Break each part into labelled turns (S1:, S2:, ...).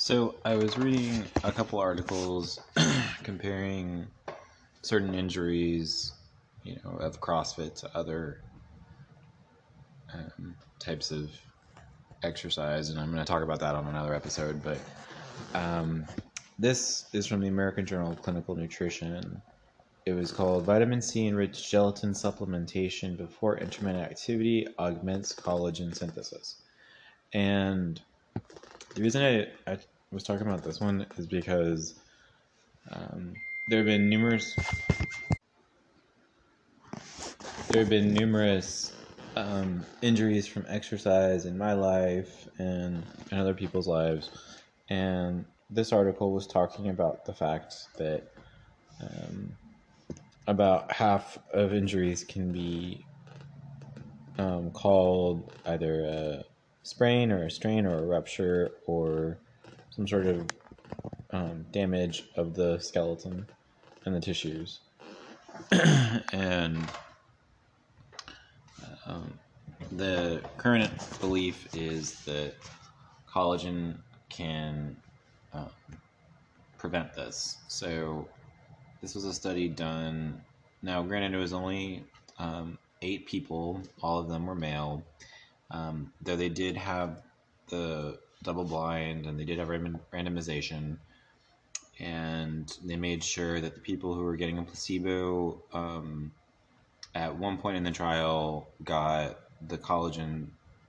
S1: So I was reading a couple articles comparing certain injuries, of CrossFit to other types of exercise, and I'm going to talk about that on another episode. But this is from the American Journal of Clinical Nutrition. It was called "Vitamin C Enriched Gelatin Supplementation Before Intermittent Activity Augments Collagen Synthesis." And the reason I was talking about this one is because there have been numerous injuries from exercise in my life and in other people's lives, and this article was talking about the fact that about half of injuries can be called either a sprain or a strain or a rupture or some sort of damage of the skeleton and the tissues. And the current belief is that collagen can prevent this. So this was a study done. Now, granted, it was only 8 people. All of them were male. Though they did have the double blind and they did have randomization. And they made sure that the people who were getting a placebo at one point in the trial got the collagen,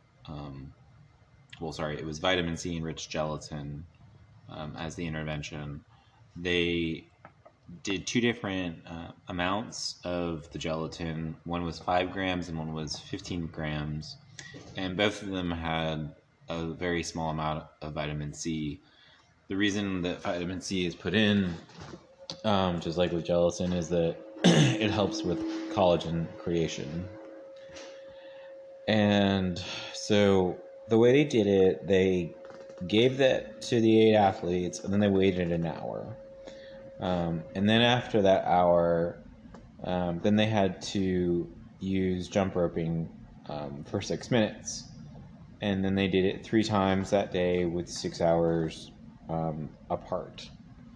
S1: it was vitamin C enriched gelatin as the intervention. They did 2 different amounts of the gelatin. One was 5 grams and one was 15 grams. And both of them had a very small amount of vitamin C. The reason that vitamin C is put in, just like with gelatin, is that it helps with collagen creation. And so the way they did it, they gave that to the 8 athletes, and then they waited an hour. And then after that hour, then they had to use jump roping for 6 minutes. And then they did it 3 times that day with 6 hours apart.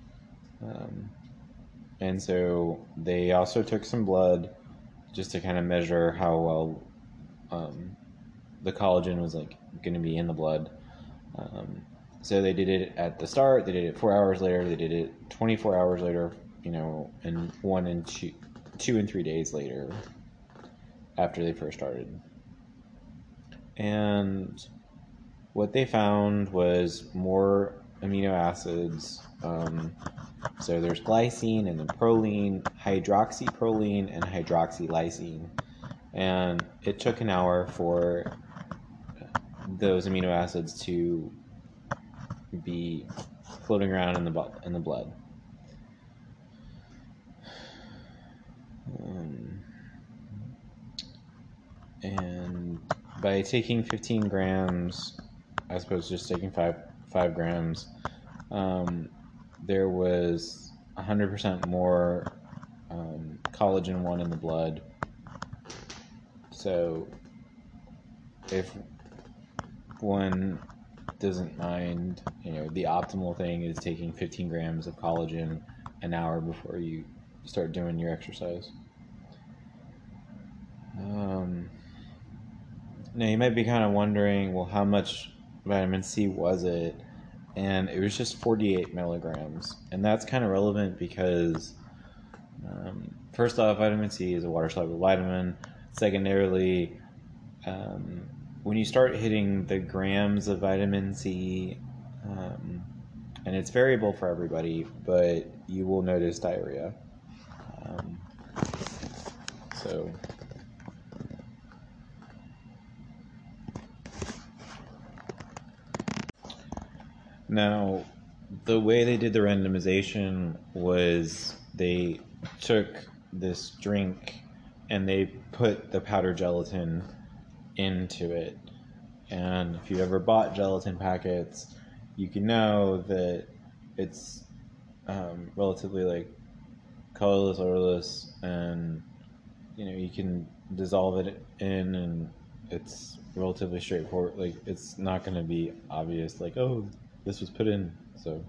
S1: And so they also took some blood just to kind of measure how well the collagen was going to be in the blood. So they did it at the start, they did it 4 hours later, they did it 24 hours later, and 1 and 2 and 3 days later after they first started. And what they found was more amino acids. So there's glycine and then proline, hydroxyproline, and hydroxylysine. And it took an hour for those amino acids to be floating around in the blood. And by taking 15 grams, as opposed to just taking 5 grams, there was 100% more collagen 1 in the blood. So if one doesn't mind, the optimal thing is taking 15 grams of collagen an hour before you start doing your exercise. Now you might be kind of wondering, well, how much vitamin C was it? And it was just 48 milligrams. And that's kind of relevant because first off, vitamin C is a water-soluble vitamin. Secondarily, when you start hitting the grams of vitamin C, and it's variable for everybody, but you will notice diarrhea. So now, the way they did the randomization was they took this drink and they put the powder gelatin into it. And if you ever bought gelatin packets, you can know that it's relatively colorless, odorless, and you can dissolve it in, and it's relatively straightforward. It's not going to be obvious, oh, this was put in So,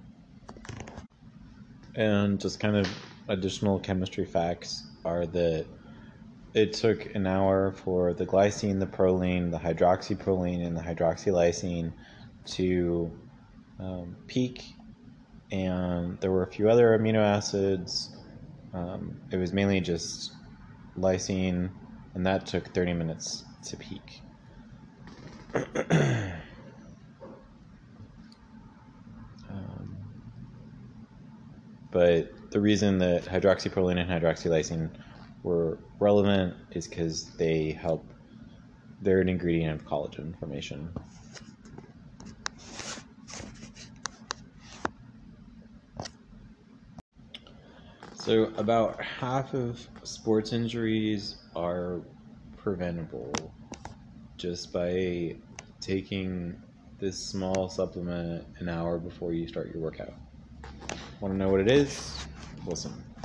S1: and just kind of additional chemistry facts are that it took an hour for the glycine, the proline, the hydroxyproline, and the hydroxylysine to peak, and there were a few other amino acids. It was mainly just lysine, and that took 30 minutes to peak. But the reason that hydroxyproline and hydroxylysine were relevant is because they're an ingredient of collagen formation. So about half of sports injuries are preventable just by taking this small supplement an hour before you start your workout. Want to know what it is? Listen.